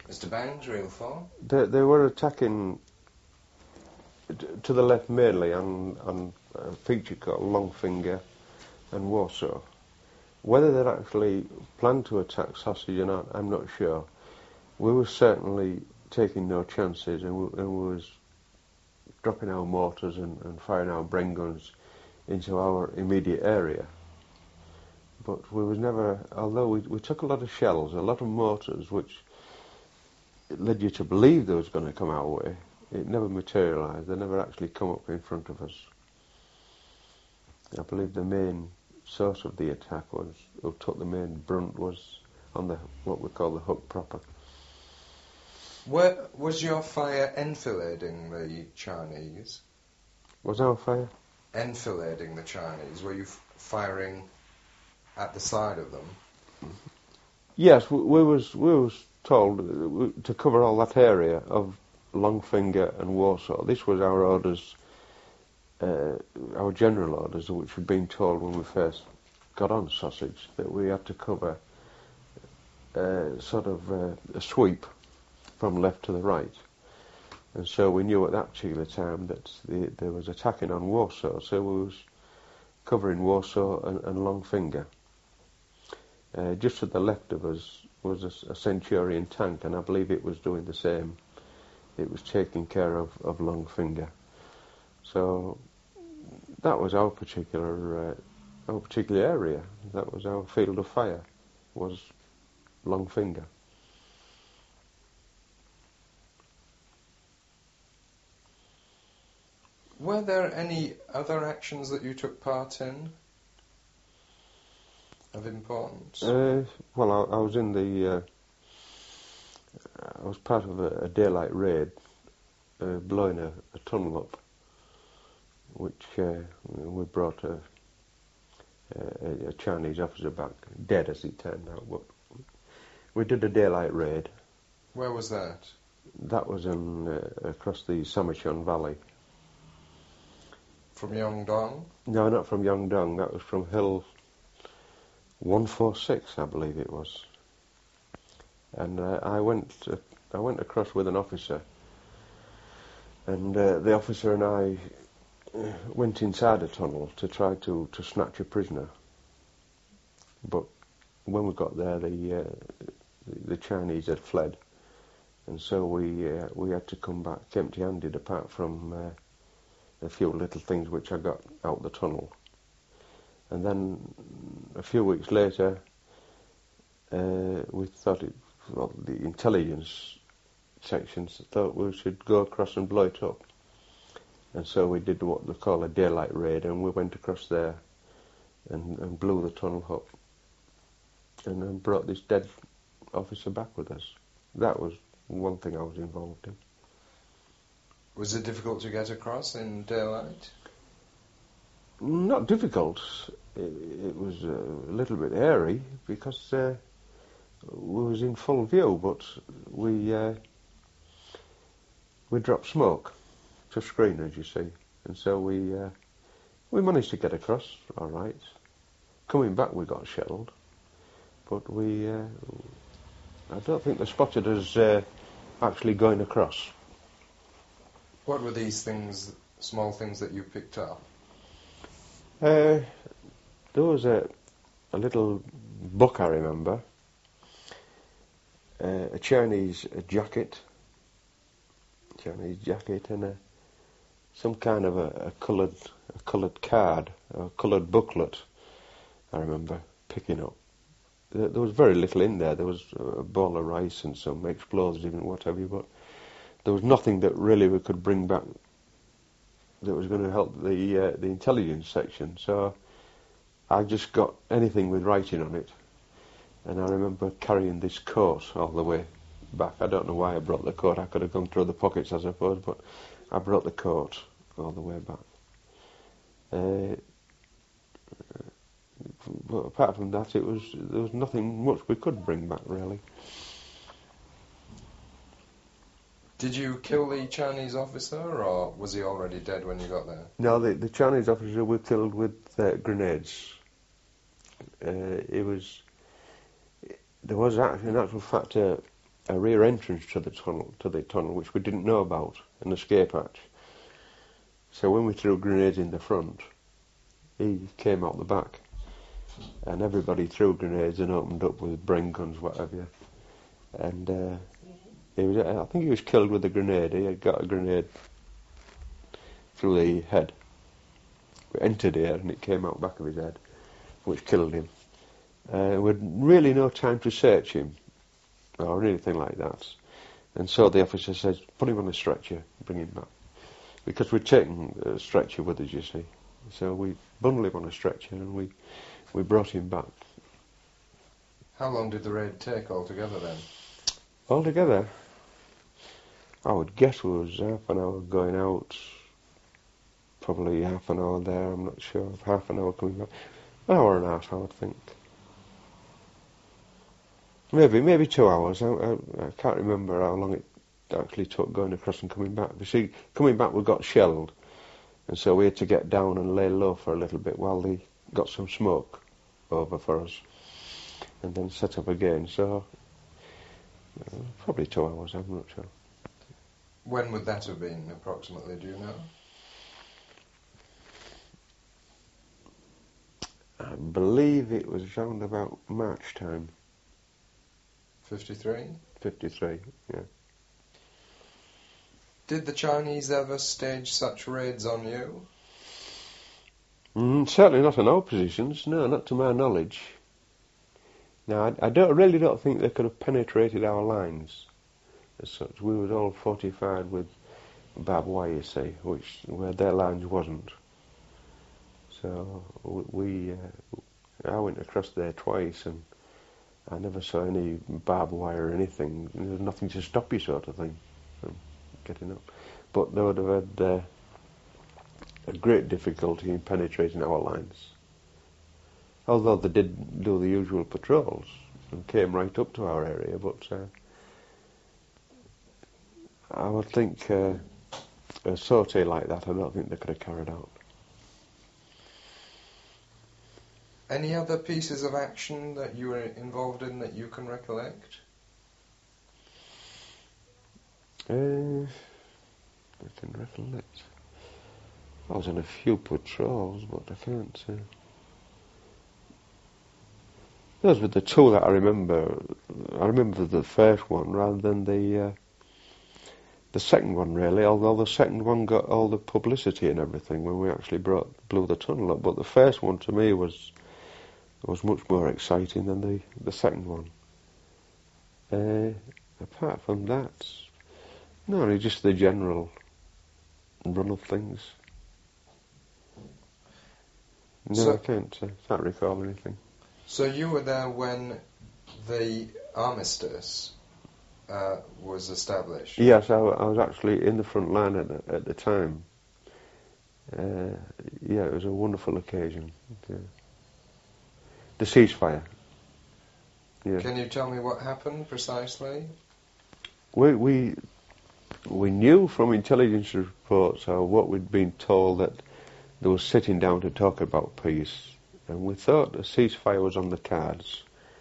Mr. Bangs, Real 4. They were attacking to the left mainly on a feature called Longfinger and Warsaw. Whether they'd actually planned to attack Sausage or not, I'm not sure. We were certainly taking no chances, and we was dropping our mortars and firing our Bren guns into our immediate area. But we was never, although we took a lot of shells, a lot of mortars, which led you to believe they was going to come our way, it never materialised. They never actually come up in front of us. I believe the main source of the attack was, who took the main brunt, was on the what we call the hook proper. Where was your fire enfilading the Chinese? Was our fire? Enfilading the Chinese. Were you firing at the side of them? Yes, we was told to cover all that area of Longfinger and Warsaw. This was our orders, our general orders, which we'd been told when we first got on Sausage, that we had to cover sort of a sweep from left to the right. And so we knew at that particular time that there was attacking on Warsaw, so we was covering Warsaw and Longfinger. Just to the left of us was a Centurion tank, and I believe it was doing the same. It was taking care of Longfinger. So that was our particular area. That was our field of fire, was Longfinger. Were there any other actions that you took part in of importance? Well, I was in the. I was part of a daylight raid, blowing a tunnel up, which we brought a Chinese officer back, dead as it turned out. But we did a daylight raid. Where was that? That was across the Samachon Valley. From Yongdong? No, not from Yongdong. That was from Hill 146, I believe it was. And I went across with an officer, and the officer and I went inside a tunnel to try to snatch a prisoner. But when we got there, the Chinese had fled, and so we had to come back empty-handed, apart from a few little things which I got out the tunnel. And then a few weeks later, we thought the intelligence sections thought we should go across and blow it up. And so we did what they call a daylight raid, and we went across there and blew the tunnel up and then brought this dead officer back with us. That was one thing I was involved in. Was it difficult to get across in daylight? Not difficult. It was a little bit hairy because we was in full view, but we dropped smoke to screen, as you see, and so we managed to get across all right. Coming back, we got shelled, but I don't think they spotted us actually going across. What were these things, small things that you picked up? There was a little book, I remember, a Chinese jacket, and some kind of a coloured card, a coloured booklet, I remember picking up. There was very little in there. There was a bowl of rice and some explosives and what have you, but there was nothing that really we could bring back that was going to help the intelligence section. So I just got anything with writing on it, and I remember carrying this coat all the way back. I don't know why I brought the coat. I could have gone through the pockets, I suppose, but I brought the coat all the way back. But apart from that, there was nothing much we could bring back, really. Did you kill the Chinese officer, or was he already dead when you got there? No, the Chinese officer we killed with grenades. There was in actual fact a a rear entrance to the tunnel, which we didn't know about, an escape hatch. So when we threw grenades in the front, he came out the back, and everybody threw grenades and opened up with brain guns, whatever. And I think he was killed with a grenade. He had got a grenade through the head. It entered here and it came out back of his head, which killed him. We had really no time to search him or anything like that. And so the officer says, put him on a stretcher, bring him back. Because we'd taken a stretcher with us, you see. So we bundled him on a stretcher and we brought him back. How long did the raid take altogether then? Altogether, I would guess it was half an hour going out, probably half an hour there, I'm not sure, half an hour coming back. An hour and a half, I would think. Maybe 2 hours. I can't remember how long it actually took going across and coming back. You see, coming back we got shelled, and so we had to get down and lay low for a little bit while they got some smoke over for us, and then set up again. So probably 2 hours, I'm not sure. When would that have been, approximately, do you know? I believe it was around about March time. 53? 53, yeah. Did the Chinese ever stage such raids on you? Certainly not on our positions, no, not to my knowledge. Now, I really don't think they could have penetrated our lines as such. We were all fortified with barbed wire, you see, where their lines wasn't. So I went across there twice, and I never saw any barbed wire or anything. There was nothing to stop you, sort of thing, from getting up. But they would have had a great difficulty in penetrating our lines. Although they did do the usual patrols and came right up to our area, but I would think a sortie like that, I don't think they could have carried out. Any other pieces of action that you were involved in that you can recollect? I can recollect. I was on a few patrols, but I can't. Those were the two that I remember. I remember the first one rather than the second one, really. Although the second one got all the publicity and everything when we actually blew the tunnel up. But the first one to me was much more exciting than the second one. Apart from that, no, really just the general run of things. No, So, I can't recall anything. So you were there when the armistice was established? Yes, I was actually in the front line at the time. Yeah, it was a wonderful occasion. Yeah. The ceasefire. Yeah. Can you tell me what happened precisely? We knew from intelligence reports or what we'd been told that they were sitting down to talk about peace, and we thought a ceasefire was on the cards.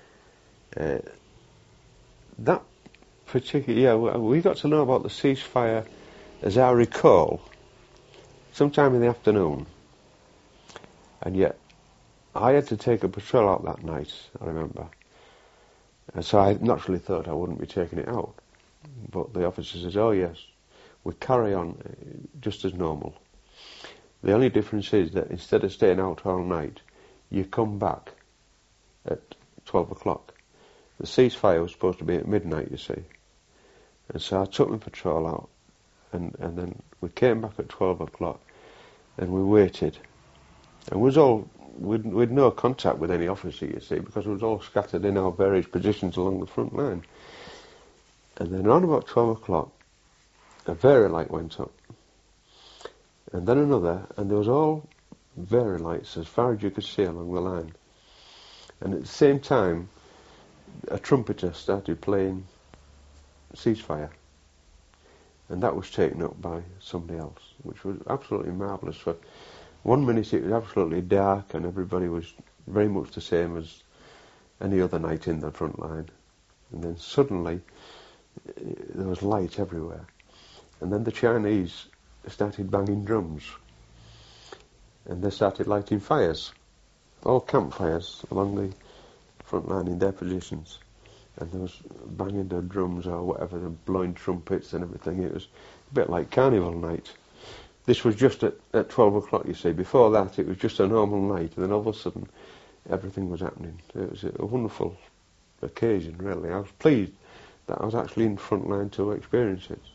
That particular, we got to know about the ceasefire, as I recall, sometime in the afternoon, and yet I had to take a patrol out that night, I remember. And so I naturally thought I wouldn't be taking it out. But the officer says, oh yes, we carry on just as normal. The only difference is that instead of staying out all night, you come back at 12 o'clock. The ceasefire was supposed to be at midnight, you see. And so I took my patrol out, and then we came back at 12 o'clock, and we waited. And we'd no contact with any officer, you see, because we was all scattered in our various positions along the front line. And then around about 12 o'clock, a vari light went up. And then another, and there was all vari lights as far as you could see along the line. And at the same time, a trumpeter started playing ceasefire. And that was taken up by somebody else, which was absolutely marvellous. For 1 minute it was absolutely dark and everybody was very much the same as any other night in the front line. And then suddenly there was light everywhere. And then the Chinese started banging drums, and they started lighting fires, all campfires along the front line in their positions. And there was banging the drums or whatever, and blowing trumpets and everything. It was a bit like carnival night. This was just at 12 o'clock, you see. Before that, it was just a normal night, and then all of a sudden, everything was happening. It was a wonderful occasion, really. I was pleased that I was actually in front line to experience it.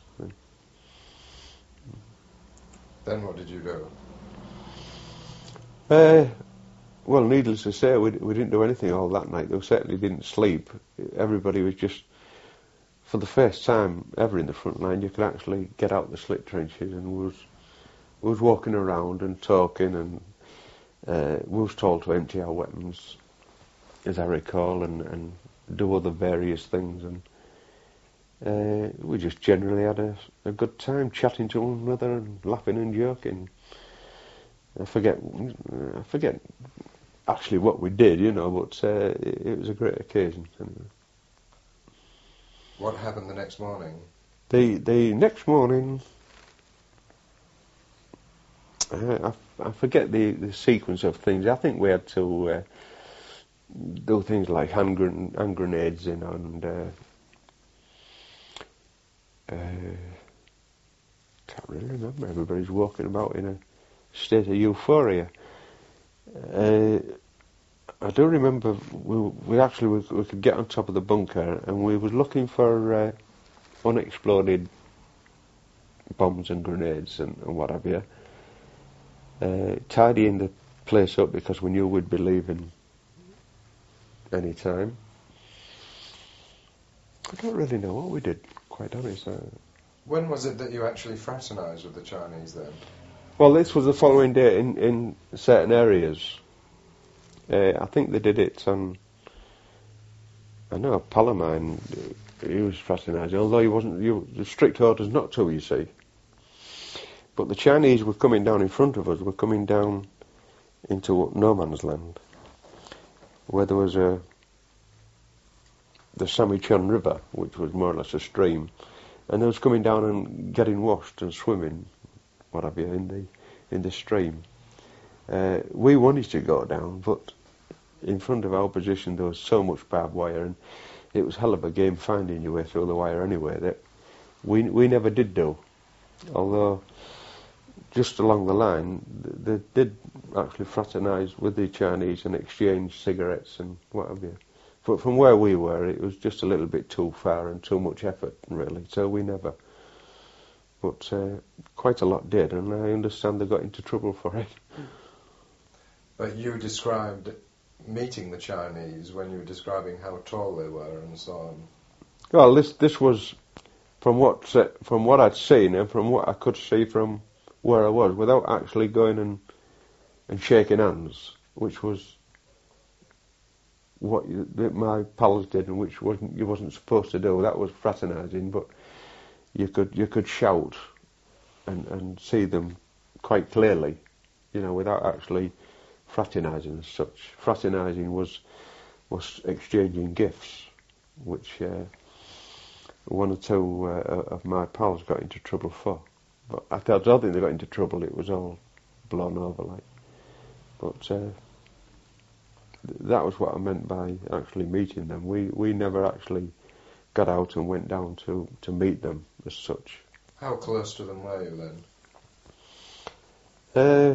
Then what did you do? Well, needless to say, we didn't do anything all that night. We certainly didn't sleep. Everybody was just, for the first time ever in the front line, you could actually get out the slit trenches, and we was walking around and talking, and we was told to empty our weapons, as I recall, and do other various things, and we just generally had a good time chatting to one another and laughing and joking. I forget actually what we did, but it was a great occasion. Anyway. What happened the next morning? The next morning, I forget the sequence of things. I think we had to do things like hand grenades in, and can't really remember. Everybody's walking about in a state of euphoria. I do remember we could get on top of the bunker, and we was looking for unexploded bombs and grenades and what have you, tidying the place up because we knew we'd be leaving any time. I don't really know what we did, quite honest. When was it that you actually fraternised with the Chinese then? Well, this was the following day in certain areas. I think they did it on, I know Palamine, he was fraternising, although he wasn't, the strict orders not to, you see. But the Chinese were coming down in front of us, were coming down into no man's land, where there was the Samichun River, which was more or less a stream, and they was coming down and getting washed and swimming, what have you, in the stream. We wanted to go down, but in front of our position there was so much barbed wire, and it was hell of a game finding your way through the wire anyway, that we never did do. Although, just along the line, they did actually fraternise with the Chinese and exchange cigarettes and what have you. But from where we were, it was just a little bit too far and too much effort, really, so we never. But quite a lot did, and I understand they got into trouble for it. But you described meeting the Chinese when you were describing how tall they were and so on. Well, this was from what I'd seen and from what I could see from where I was, without actually going and shaking hands, which was what my pals did, and which you wasn't supposed to do. That was fraternising, but you could shout and see them quite clearly, without actually fraternising as such. Fraternising was exchanging gifts, which one or two of my pals got into trouble for. But I don't think they got into trouble. It was all blown over, like. But that was what I meant by actually meeting them. We never actually got out and went down to meet them as such. How close to them were you then?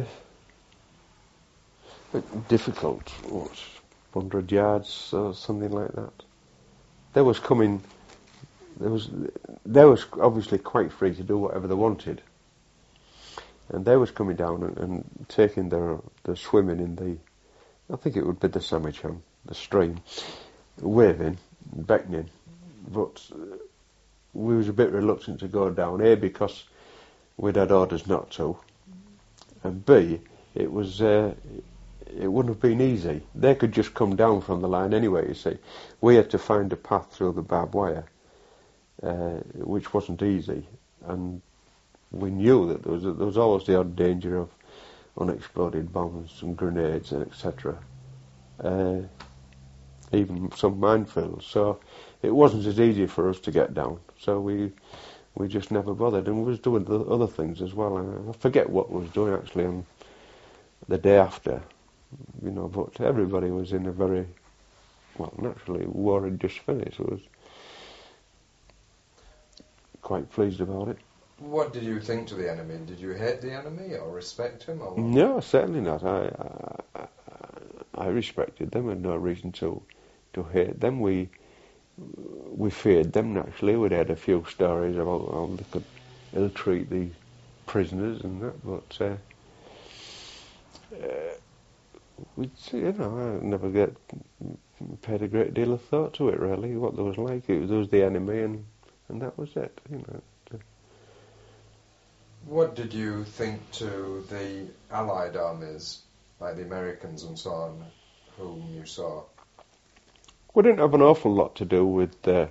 Difficult. 100 yards or something like that. They was obviously quite free to do whatever they wanted, and they was coming down and taking their swimming in I think it would be the Samichun, the stream, waving, beckoning, but we was a bit reluctant to go down, A, because we'd had orders not to, and B, it wouldn't have been easy. They could just come down from the line anyway, you see. We had to find a path through the barbed wire, which wasn't easy, and we knew that there was always the odd danger of unexploded bombs and grenades and etc. Even some minefields. So it wasn't as easy for us to get down, so we just never bothered, and we was doing the other things as well. And I forget what we was doing actually on the day after, but everybody was in a very, well, naturally, war had just finished, so I was quite pleased about it. What did you think to the enemy? Did you hate the enemy or respect him? Or No, certainly not. I respected them, and no reason to hate them. We feared them naturally. We'd had a few stories about how they could ill-treat the prisoners and that, but I never paid a great deal of thought to it really. What there was like, there was the enemy, and that was it. What did you think to the Allied armies, like the Americans and so on, whom you saw? We didn't have an awful lot to do with the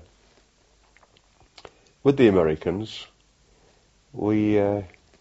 Americans. I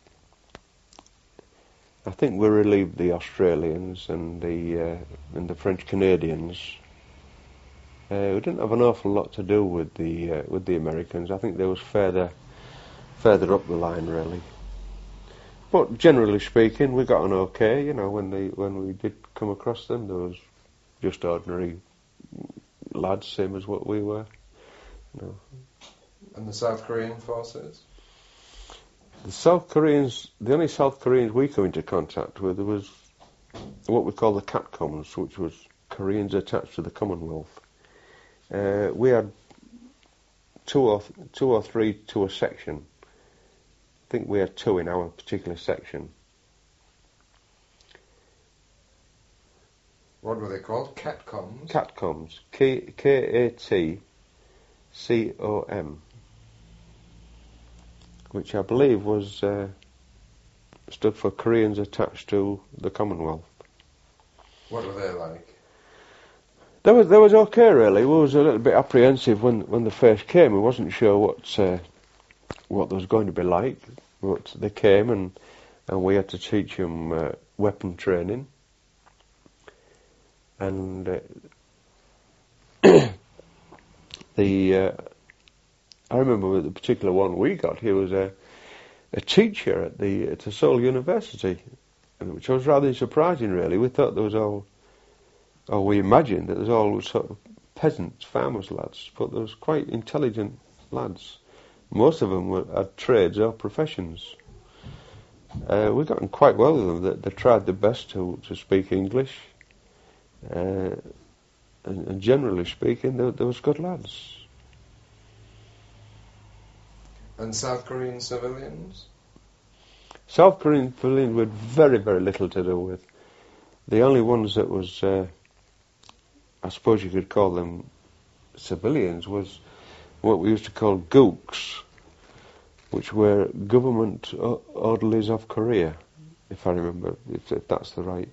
think we relieved the Australians and the French Canadians. We didn't have an awful lot to do with the Americans. I think they was further up the line really. But generally speaking, we got on okay. When we did come across them, there was just ordinary lads, same as what we were. And the South Korean forces? The South Koreans, the only South Koreans we came into contact with was what we call the CATCOMs, which was Koreans attached to the Commonwealth. We had two or three to a section. I think we had 2 in our particular section. What were they called? CATCOMs? CATCOMs. KATCOM. Which I believe was stood for Koreans attached to the Commonwealth. What were they like? They was okay really. We was a little bit apprehensive when they first came. We wasn't sure what they was going to be like. But they came and we had to teach them weapon training. And I remember the particular one we got. He was a teacher at the Seoul University, which was rather surprising really. We thought there was we imagined that there was all sort of peasants, farmers lads, but there was quite intelligent lads. Most of them had trades or professions. We got on quite well with them. They tried their best to speak English, and generally speaking, there was good lads. And South Korean civilians? South Korean civilians we had very, very little to do with. The only ones that was, I suppose you could call them civilians, was what we used to call gooks, which were government orderlies of Korea, if I remember, if that's the right...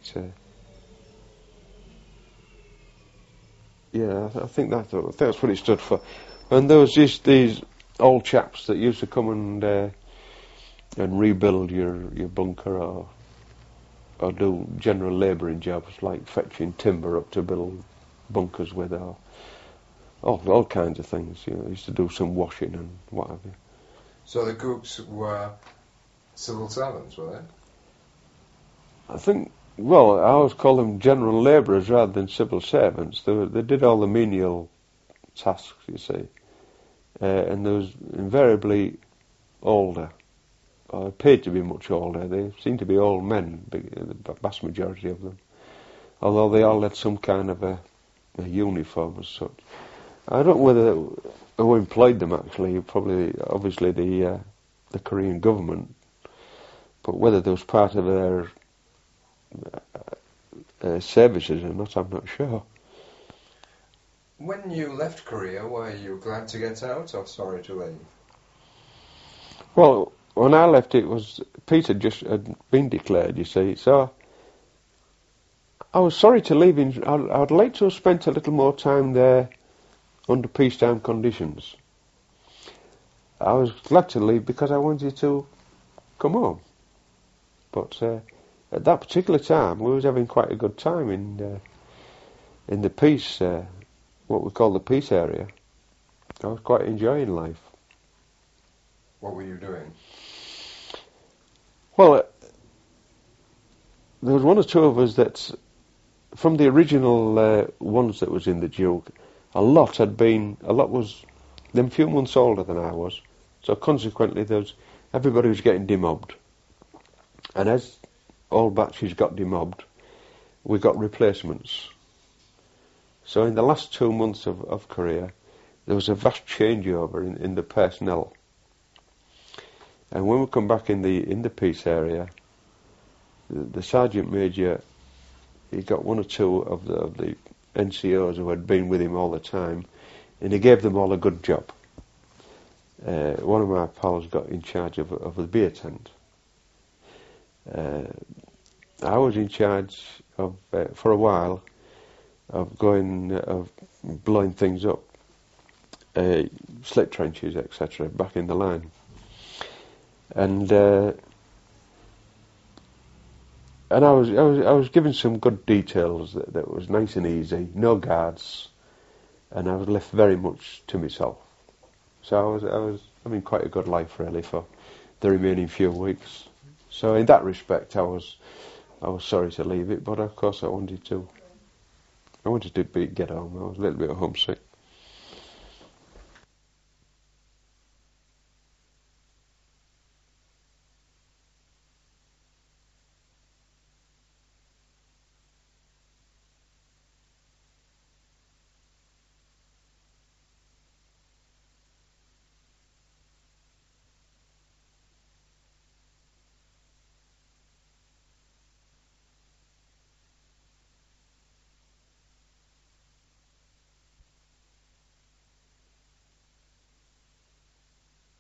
I think that's what it stood for. And there was just these old chaps that used to come and rebuild your bunker or do general labouring jobs like fetching timber up to build bunkers with, or all kinds of things. Used to do some washing and what have you. So the gooks were civil servants, were they? I think, well, I always call them general labourers rather than civil servants. They did all the menial tasks, you see. And there was invariably older, or appeared to be much older. They seemed to be old men, the vast majority of them. Although they all had some kind of a uniform as such. I don't know whether who employed them actually, obviously the Korean government, but whether they was part of their services or not, I'm not sure. When you left Korea, were you glad to get out or sorry to leave? Well, when I left, it was peace had just been declared, you see, so I was sorry to leave. I'd like to have spent a little more time there under peacetime conditions. I was glad to leave because I wanted to come home. But at that particular time, we was having quite a good time in the peace, what we call the peace area. I was quite enjoying life. What were you doing? Well, there was one or two of us that, from the original ones that was in the Duke, a lot was them few months older than I was. So consequently, everybody was getting demobbed. And as all batches got demobbed, we got replacements. So in the last 2 months of career, there was a vast changeover in the personnel. And when we come back in the peace area, the sergeant major, he got one or two of the NCOs who had been with him all the time, and he gave them all a good job. One of my pals got in charge of the beer tent. I was in charge of, for a while, of blowing things up, slit trenches, etc., back in the line. And I was given some good details that was nice and easy, no guards, and I was left very much to myself. So I was having quite a good life really for the remaining few weeks. So in that respect, I was sorry to leave it, but of course I wanted to get home. I was a little bit homesick.